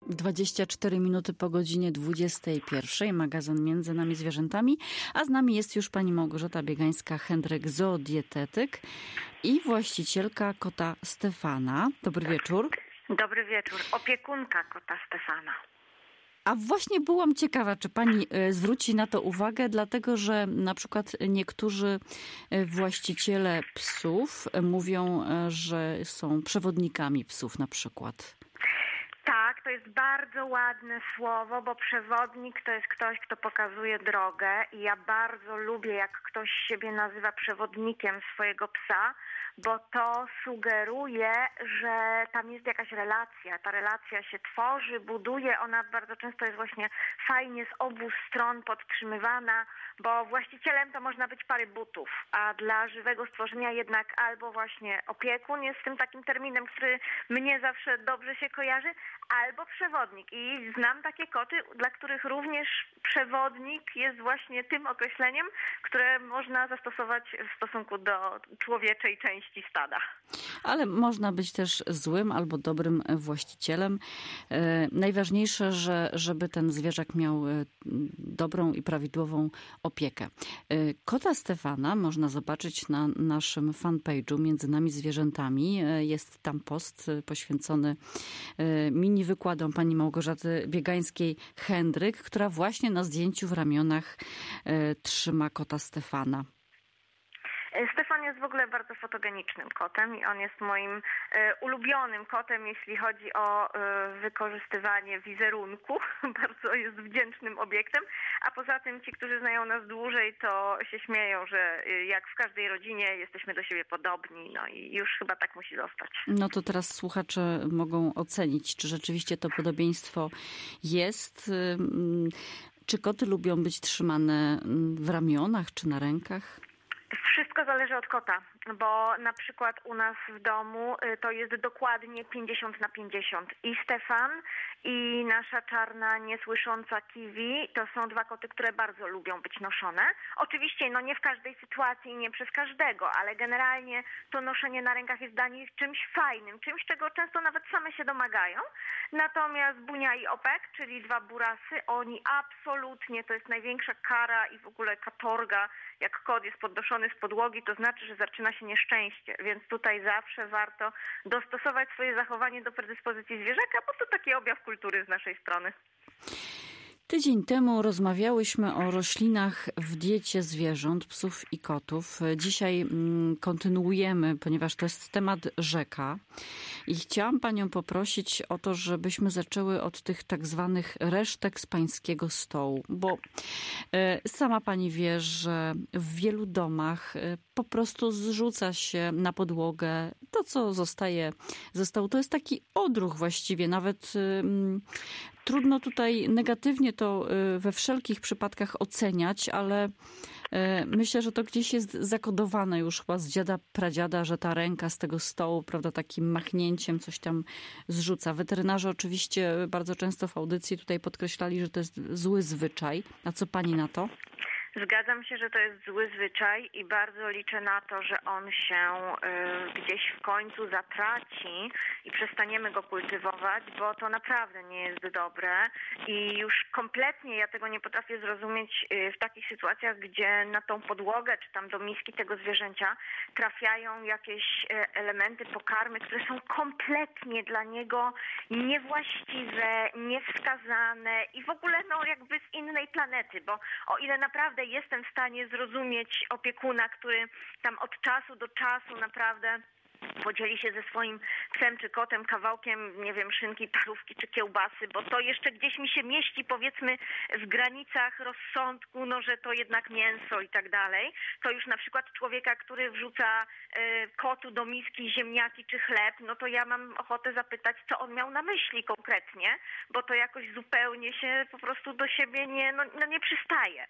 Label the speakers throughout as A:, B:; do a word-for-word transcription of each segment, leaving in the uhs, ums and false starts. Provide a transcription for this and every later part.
A: dwadzieścia cztery minuty po godzinie dwudziestej pierwszej. Magazyn Między nami zwierzętami. A z nami jest już pani Małgorzata Biegańska-Hendryk, zoodietetyk i właścicielka kota Stefana. Dobry wieczór.
B: Dobry wieczór. Opiekunka kota Stefana.
A: A właśnie byłam ciekawa, czy pani zwróci na to uwagę, dlatego że na przykład niektórzy właściciele psów mówią, że są przewodnikami psów na przykład.
B: Tak, to jest bardzo ładne słowo, bo przewodnik to jest ktoś, kto pokazuje drogę i ja bardzo lubię, jak ktoś siebie nazywa przewodnikiem swojego psa, bo to sugeruje, że tam jest jakaś relacja. Ta relacja się tworzy, buduje, ona bardzo często jest właśnie fajnie z obu stron podtrzymywana, bo właścicielem to można być pary butów, a dla żywego stworzenia jednak albo właśnie opiekun jest tym takim terminem, który mnie zawsze dobrze się kojarzy, albo przewodnik. I znam takie koty, dla których również przewodnik jest właśnie tym określeniem, które można zastosować w stosunku do człowieczej części stada.
A: Ale można być też złym albo dobrym właścicielem. Najważniejsze, że, żeby ten zwierzak miał dobrą i prawidłową opiekę. Kota Stefana można zobaczyć na naszym fanpage'u Między nami zwierzętami. Jest tam post poświęcony mini wykładom pani Małgorzaty Biegańskiej-Hendryk, która właśnie na zdjęciu w ramionach trzyma kota Stefana.
B: Stefan jest w ogóle bardzo fotogenicznym kotem i on jest moim e, ulubionym kotem, jeśli chodzi o e, wykorzystywanie wizerunku. Bardzo jest wdzięcznym obiektem, a poza tym ci, którzy znają nas dłużej, to się śmieją, że e, jak w każdej rodzinie jesteśmy do siebie podobni, no i już chyba tak musi zostać.
A: No to teraz słuchacze mogą ocenić, czy rzeczywiście to podobieństwo jest. Czy koty lubią być trzymane w ramionach czy na rękach?
B: Wszystko zależy od kota, bo na przykład u nas w domu to jest dokładnie pięćdziesiąt na pięćdziesiąt. I Stefan, i nasza czarna, niesłysząca Kiwi to są dwa koty, które bardzo lubią być noszone. Oczywiście no nie w każdej sytuacji, nie przez każdego, ale generalnie to noszenie na rękach jest dla nich czymś fajnym, czymś, czego często nawet same się domagają. Natomiast Bunia i Opek, czyli dwa burasy, oni absolutnie, to jest największa kara i w ogóle katorga, jak kot jest podnoszony z podłogi, to znaczy, że zaczyna się nieszczęście, więc tutaj zawsze warto dostosować swoje zachowanie do predyspozycji zwierzaka, bo to taki objaw kultury z naszej strony.
A: Tydzień temu rozmawiałyśmy o roślinach w diecie zwierząt, psów i kotów. Dzisiaj kontynuujemy, ponieważ to jest temat rzeka. I chciałam panią poprosić o to, żebyśmy zaczęły od tych tak zwanych resztek z pańskiego stołu. Bo sama pani wie, że w wielu domach po prostu zrzuca się na podłogę to, co zostaje ze stołu. To jest taki odruch właściwie, nawet trudno tutaj negatywnie to we wszelkich przypadkach oceniać, ale myślę, że to gdzieś jest zakodowane już chyba z dziada, pradziada, że ta ręka z tego stołu, prawda, takim machnięciem coś tam zrzuca. Weterynarze oczywiście bardzo często w audycji tutaj podkreślali, że to jest zły zwyczaj. A co pani na to?
B: Zgadzam się, że to jest zły zwyczaj i bardzo liczę na to, że on się y, gdzieś w końcu zatraci i przestaniemy go kultywować, bo to naprawdę nie jest dobre i już kompletnie ja tego nie potrafię zrozumieć y, w takich sytuacjach, gdzie na tą podłogę czy tam do miski tego zwierzęcia trafiają jakieś y, elementy, pokarmy, które są kompletnie dla niego niewłaściwe, niewskazane i w ogóle no jakby z innej planety, bo o ile naprawdę jestem w stanie zrozumieć opiekuna, który tam od czasu do czasu naprawdę podzieli się ze swoim psem czy kotem kawałkiem, nie wiem, szynki, parówki czy kiełbasy, bo to jeszcze gdzieś mi się mieści, powiedzmy, w granicach rozsądku, no, że to jednak mięso i tak dalej. To już na przykład człowieka, który wrzuca y, kotu do miski ziemniaki czy chleb, no to ja mam ochotę zapytać, co on miał na myśli konkretnie, bo to jakoś zupełnie się po prostu do siebie nie, no, no nie przystaje.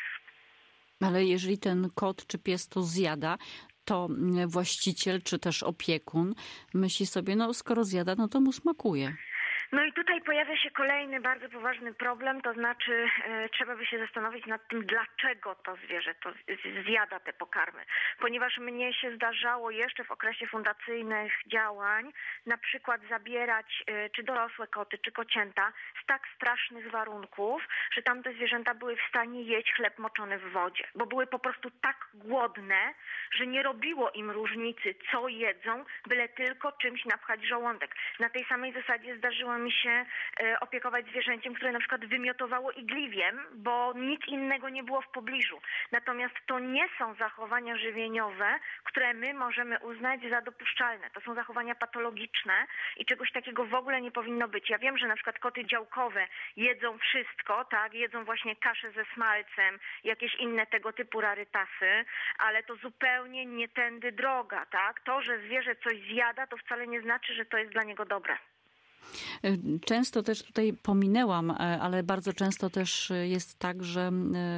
A: Ale jeżeli ten kot czy pies to zjada, to właściciel czy też opiekun myśli sobie, no skoro zjada, no to mu smakuje.
B: No i tutaj pojawia się kolejny bardzo poważny problem, to znaczy e, trzeba by się zastanowić nad tym, dlaczego to zwierzę to zjada te pokarmy. Ponieważ mnie się zdarzało jeszcze w okresie fundacyjnych działań na przykład zabierać e, czy dorosłe koty, czy kocięta z tak strasznych warunków, że tamte zwierzęta były w stanie jeść chleb moczony w wodzie, bo były po prostu tak głodne, że nie robiło im różnicy, co jedzą, byle tylko czymś napchać żołądek. Na tej samej zasadzie zdarzyło mi się e, opiekować zwierzęciem, które na przykład wymiotowało igliwiem, bo nic innego nie było w pobliżu. Natomiast to nie są zachowania żywieniowe, które my możemy uznać za dopuszczalne. To są zachowania patologiczne i czegoś takiego w ogóle nie powinno być. Ja wiem, że na przykład koty działkowe jedzą wszystko, tak, jedzą właśnie kaszę ze smalcem, jakieś inne tego typu rarytasy, ale to zupełnie nie tędy droga, tak. To, że zwierzę coś zjada, to wcale nie znaczy, że to jest dla niego dobre.
A: Często też tutaj pominęłam, ale bardzo często też jest tak, że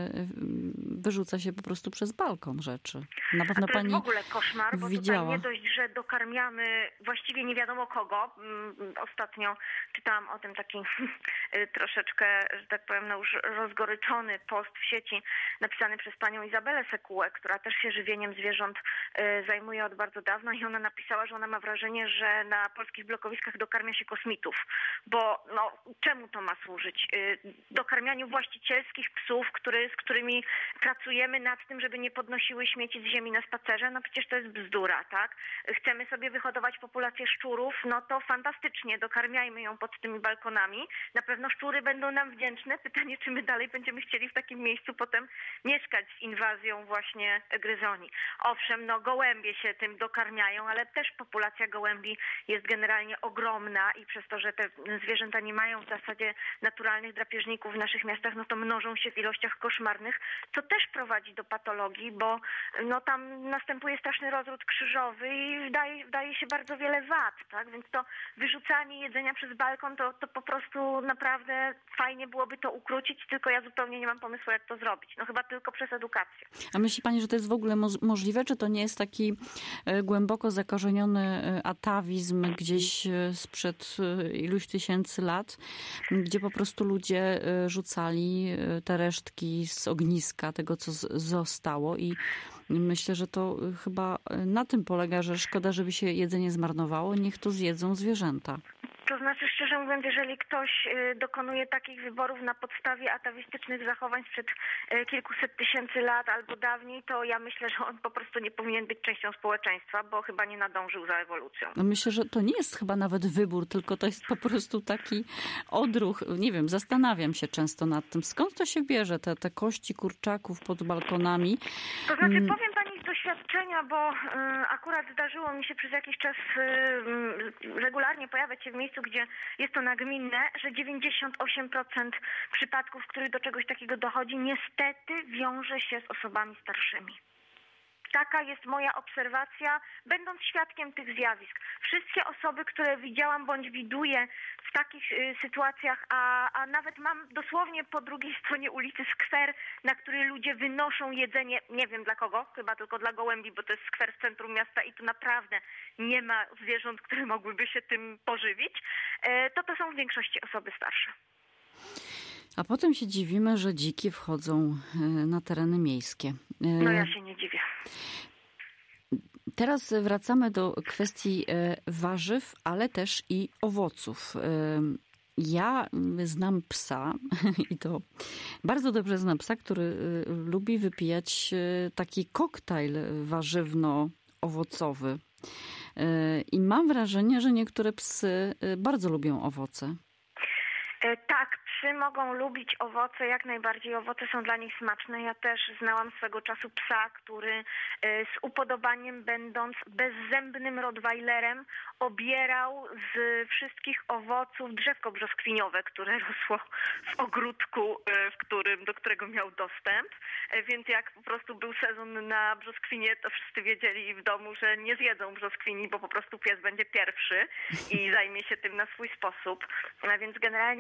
A: wyrzuca się po prostu przez balkon rzeczy. Na pewno
B: to
A: pani
B: jest w ogóle koszmar, bo
A: widziała.
B: tutaj nie dość, że dokarmiamy właściwie nie wiadomo kogo. Ostatnio czytałam o tym taki troszeczkę, że tak powiem, no już rozgoryczony post w sieci napisany przez panią Izabelę Sekułę, która też się żywieniem zwierząt zajmuje od bardzo dawna i ona napisała, że ona ma wrażenie, że na polskich blokowiskach dokarmia się kosmitów, bo no, czemu to ma służyć? Dokarmianiu właścicielskich psów, który, z którymi pracujemy nad tym, żeby nie podnosiły śmieci z ziemi na spacerze, no przecież to jest bzdura, tak? Chcemy sobie wyhodować populację szczurów, no to fantastycznie, dokarmiajmy ją pod tymi balkonami. Na pewno szczury będą nam wdzięczne. Pytanie, czy my dalej będziemy chcieli w takim miejscu potem mieszkać z inwazją właśnie gryzoni. Owszem, no gołębie się tym dokarmiają, ale też populacja gołębi jest generalnie ogromna i przez to, że te zwierzęta nie mają w zasadzie naturalnych drapieżników w naszych miastach, no to mnożą się w ilościach koszmarnych, co też prowadzi do patologii, bo no tam następuje straszny rozród krzyżowy i wdaje, wdaje się bardzo wiele wad, tak? Więc to wyrzucanie jedzenia przez balkon, to, to po prostu naprawdę fajnie byłoby to ukrócić, tylko ja zupełnie nie mam pomysłu, jak to zrobić. No chyba tylko przez edukację.
A: A myśli pani, że to jest w ogóle mo- możliwe, czy to nie jest taki głęboko zakorzeniony atawizm gdzieś sprzed iluś tysięcy lat, gdzie po prostu ludzie rzucali te resztki z ogniska, tego co zostało i myślę, że to chyba na tym polega, że szkoda, żeby się jedzenie zmarnowało, niech to zjedzą zwierzęta.
B: To znaczy, szczerze mówiąc, jeżeli ktoś dokonuje takich wyborów na podstawie atawistycznych zachowań sprzed kilkuset tysięcy lat albo dawniej, to ja myślę, że on po prostu nie powinien być częścią społeczeństwa, bo chyba nie nadążył za ewolucją.
A: Myślę, że to nie jest chyba nawet wybór, tylko to jest po prostu taki odruch. Nie wiem, zastanawiam się często nad tym, skąd to się bierze, te, te kości kurczaków pod balkonami.
B: To znaczy, powiem pani z doświadczenia, bo y, akurat zdarzyło mi się przez jakiś czas y, y, regularnie pojawiać się w miejscu, gdzie jest to nagminne, że dziewięćdziesiąt osiem procent przypadków, w których do czegoś takiego dochodzi, niestety wiąże się z osobami starszymi. Taka jest moja obserwacja, będąc świadkiem tych zjawisk. Wszystkie osoby, które widziałam bądź widuję w takich y, sytuacjach, a, a nawet mam dosłownie po drugiej stronie ulicy skwer, na który ludzie wynoszą jedzenie, nie wiem dla kogo, chyba tylko dla gołębi, bo to jest skwer w centrum miasta i tu naprawdę nie ma zwierząt, które mogłyby się tym pożywić, y, to to są w większości osoby starsze.
A: A potem się dziwimy, że dziki wchodzą na tereny miejskie.
B: No ja się nie dziwię.
A: Teraz wracamy do kwestii warzyw, ale też i owoców. Ja znam psa i to bardzo dobrze znam psa, który lubi wypijać taki koktajl warzywno-owocowy. I mam wrażenie, że niektóre psy bardzo lubią owoce.
B: Tak, psy mogą lubić owoce, jak najbardziej owoce są dla nich smaczne. Ja też znałam swego czasu psa, który z upodobaniem, będąc bezzębnym rottweilerem, obierał z wszystkich owoców drzewko brzoskwiniowe, które rosło w ogródku, w którym, do którego miał dostęp. Więc jak po prostu był sezon na brzoskwinie, to wszyscy wiedzieli w domu, że nie zjedzą brzoskwini, bo po prostu pies będzie pierwszy i zajmie się tym na swój sposób. Więc generalnie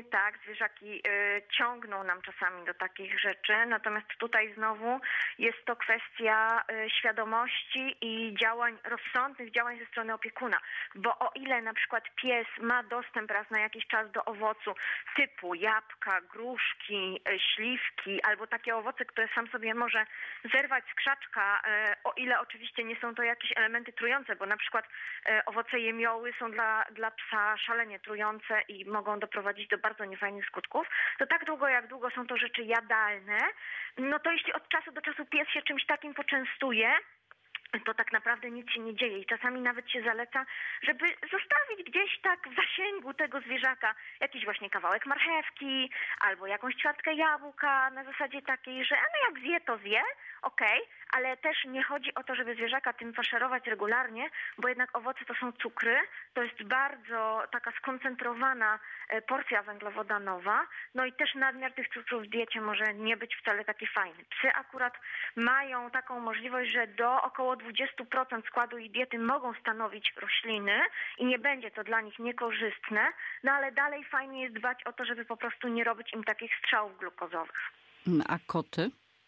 B: dokładnie tak. Zwierzaki y, ciągną nam czasami do takich rzeczy, natomiast tutaj znowu jest to kwestia y, świadomości i działań, rozsądnych działań ze strony opiekuna, bo o ile na przykład pies ma dostęp raz na jakiś czas do owocu typu jabłka, gruszki, y, śliwki albo takie owoce, które sam sobie może zerwać z krzaczka, y, o ile oczywiście nie są to jakieś elementy trujące, bo na przykład y, owoce jemioły są dla, dla psa szalenie trujące i mogą doprowadzić do bardzo niefajnych skutków, to tak długo jak długo są to rzeczy jadalne, no to jeśli od czasu do czasu pies się czymś takim poczęstuje, to tak naprawdę nic się nie dzieje i czasami nawet się zaleca, żeby zostawić gdzieś tak w zasięgu tego zwierzaka jakiś właśnie kawałek marchewki albo jakąś ćwiartkę jabłka na zasadzie takiej, że no jak zje, to zje, okej, okay, ale też nie chodzi o to, żeby zwierzaka tym faszerować regularnie, bo jednak owoce to są cukry, to jest bardzo taka skoncentrowana porcja węglowodanowa, no i też nadmiar tych cukrów w diecie może nie być wcale taki fajny. Psy akurat mają taką możliwość, że do około dwadzieścia procent składu ich diety mogą stanowić rośliny i nie będzie to dla nich niekorzystne, no ale dalej fajnie jest dbać o to, żeby po prostu nie robić im takich strzałów glukozowych.
A: A koty?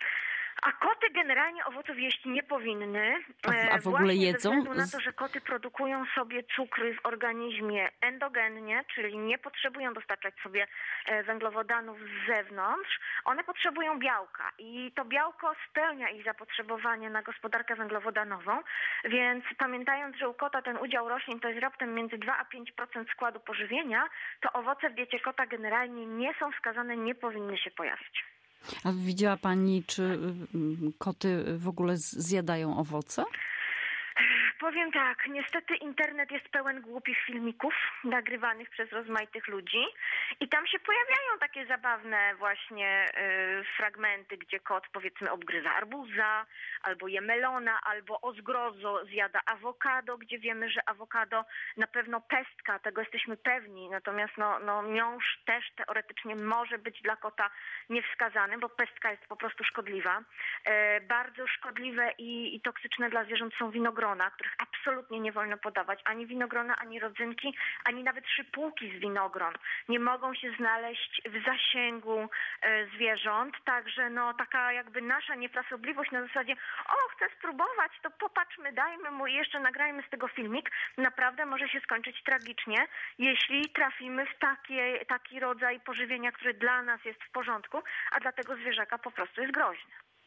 B: A koty generalnie owoców jeść nie powinny.
A: A, a w ogóle jedzą?
B: Ze względu na to, że koty produkują sobie cukry w organizmie endogennie, czyli nie potrzebują dostarczać sobie węglowodanów z zewnątrz. One potrzebują białka i to białko spełnia ich zapotrzebowanie na gospodarkę węglowodanową, więc pamiętając, że u kota ten udział roślin to jest raptem między dwa a pięć procent składu pożywienia, to owoce w diecie kota generalnie nie są wskazane, nie powinny się pojawić.
A: A widziała pani, czy koty w ogóle zjadają owoce?
B: Powiem tak, niestety internet jest pełen głupich filmików nagrywanych przez rozmaitych ludzi i tam się pojawiają takie zabawne właśnie y, fragmenty, gdzie kot powiedzmy obgryza arbuza, albo je melona, albo o zgrozo zjada awokado, gdzie wiemy, że awokado na pewno pestka, tego jesteśmy pewni, natomiast no, no miąższ też teoretycznie może być dla kota niewskazany, bo pestka jest po prostu szkodliwa. Y, bardzo szkodliwe i, i toksyczne dla zwierząt są winogrona, których absolutnie nie wolno podawać. Ani winogrona, ani rodzynki, ani nawet szypułki z winogron nie mogą się znaleźć w zasięgu e, zwierząt. Także no taka jakby nasza niefrasobliwość na zasadzie o, chcę spróbować, to popatrzmy, dajmy mu i jeszcze nagrajmy z tego filmik, naprawdę może się skończyć tragicznie, jeśli trafimy w takie, taki rodzaj pożywienia, który dla nas jest w porządku, a dla tego zwierzaka po prostu jest groźny.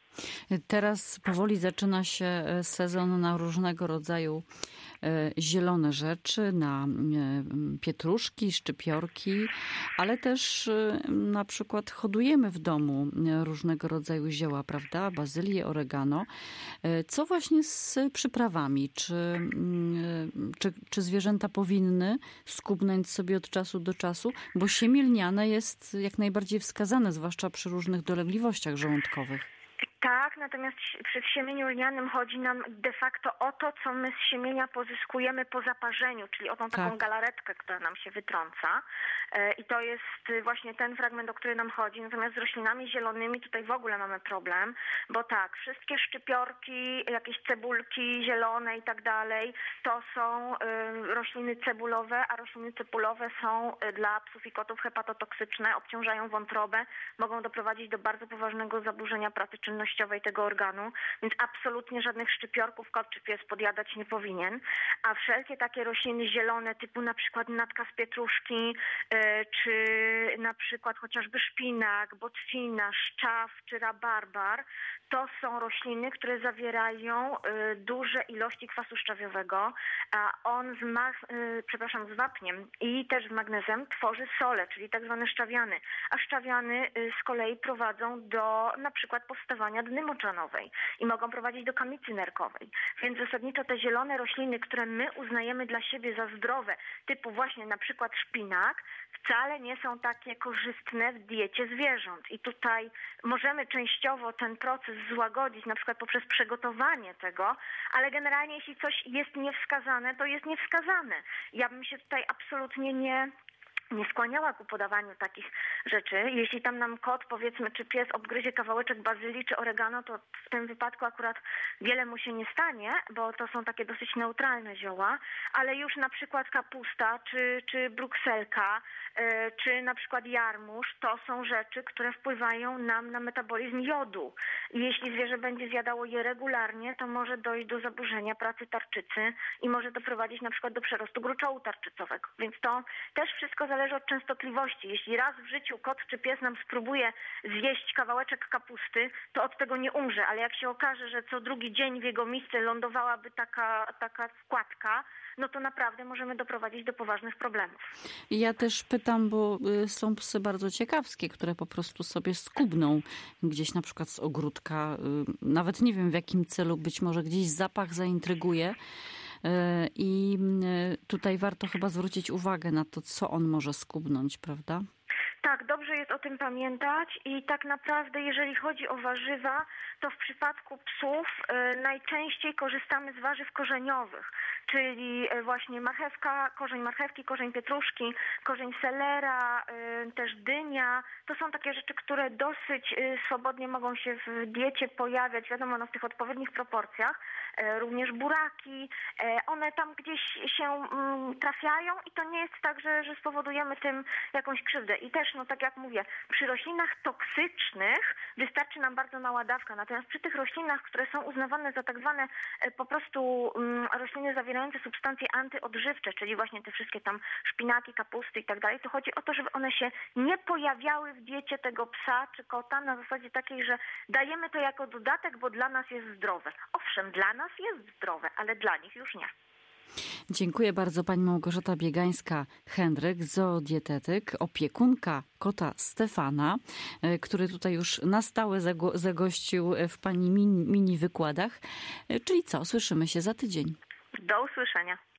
A: Teraz powoli zaczyna się sezon na różnego rodzaju zielone rzeczy, na pietruszki, szczypiorki, ale też na przykład hodujemy w domu różnego rodzaju zioła, prawda? Bazylię, oregano. Co właśnie z przyprawami? Czy, czy, czy zwierzęta powinny skubnąć sobie od czasu do czasu? Bo siemię lniane jest jak najbardziej wskazane, zwłaszcza przy różnych dolegliwościach żołądkowych.
B: Tak, natomiast przy siemieniu lnianym chodzi nam de facto o to, co my z siemienia pozyskujemy po zaparzeniu, czyli o tą taką
A: tak.
B: galaretkę, która nam się wytrąca. I to jest właśnie ten fragment, o który nam chodzi. Natomiast z roślinami zielonymi tutaj w ogóle mamy problem, bo tak, wszystkie szczypiorki, jakieś cebulki zielone i tak dalej, to są rośliny cebulowe, a rośliny cebulowe są dla psów i kotów hepatotoksyczne, obciążają wątrobę, mogą doprowadzić do bardzo poważnego zaburzenia pracy czynnościowej tego organu, więc absolutnie żadnych szczypiorków kot czy pies podjadać nie powinien, a wszelkie takie rośliny zielone typu na przykład natka z pietruszki, czy na przykład chociażby szpinak, botwina, szczaw czy rabarbar, to są rośliny, które zawierają duże ilości kwasu szczawiowego, a on z, ma- przepraszam, z wapniem i też z magnezem tworzy sole, czyli tak zwane szczawiany, a szczawiany z kolei prowadzą do na przykład powstawania dny moczanowej i mogą prowadzić do kamicy nerkowej. Więc zasadniczo te zielone rośliny, które my uznajemy dla siebie za zdrowe, typu właśnie na przykład szpinak, wcale nie są takie korzystne w diecie zwierząt. I tutaj możemy częściowo ten proces złagodzić, na przykład poprzez przygotowanie tego, ale generalnie jeśli coś jest niewskazane, to jest niewskazane. Ja bym się tutaj absolutnie nie... nie skłaniała ku podawaniu takich rzeczy. Jeśli tam nam kot, powiedzmy, czy pies obgryzie kawałeczek bazylii czy oregano, to w tym wypadku akurat wiele mu się nie stanie, bo to są takie dosyć neutralne zioła, ale już na przykład kapusta czy, czy brukselka, czy na przykład jarmuż, to są rzeczy, które wpływają nam na metabolizm jodu. I jeśli zwierzę będzie zjadało je regularnie, to może dojść do zaburzenia pracy tarczycy i może doprowadzić na przykład do przerostu gruczołu tarczycowego. Więc to też wszystko zależy od częstotliwości. Jeśli raz w życiu kot czy pies nam spróbuje zjeść kawałeczek kapusty, to od tego nie umrze, ale jak się okaże, że co drugi dzień w jego misce lądowałaby taka, taka składka, no to naprawdę możemy doprowadzić do poważnych problemów.
A: Ja też pytam, bo są psy bardzo ciekawskie, które po prostu sobie skubną gdzieś na przykład z ogródka. Nawet nie wiem w jakim celu, być może gdzieś zapach zaintryguje. I tutaj warto chyba zwrócić uwagę na to, co on może skubnąć, prawda?
B: Tak, dobrze jest o tym pamiętać i tak naprawdę jeżeli chodzi o warzywa, to w przypadku psów y, najczęściej korzystamy z warzyw korzeniowych, czyli y, właśnie marchewka, korzeń marchewki, korzeń pietruszki, korzeń selera, y, też dynia. To są takie rzeczy, które dosyć y, swobodnie mogą się w diecie pojawiać, wiadomo, no, w tych odpowiednich proporcjach. Y, również buraki, y, one tam gdzieś się y, trafiają i to nie jest tak, że, że spowodujemy tym jakąś krzywdę. I też, no tak jak mówię, przy roślinach toksycznych wystarczy nam bardzo mała dawka, natomiast przy tych roślinach, które są uznawane za tak zwane po prostu rośliny zawierające substancje antyodżywcze, czyli właśnie te wszystkie tam szpinaki, kapusty i tak dalej, to chodzi o to, żeby one się nie pojawiały w diecie tego psa czy kota na zasadzie takiej, że dajemy to jako dodatek, bo dla nas jest zdrowe. Owszem, dla nas jest zdrowe, ale dla nich już nie.
A: Dziękuję bardzo pani Małgorzata Biegańska-Hendryk, zoodietetyk, opiekunka kota Stefana, który tutaj już na stałe zagościł w pani mini, mini wykładach. Czyli co, słyszymy się za tydzień.
B: Do usłyszenia.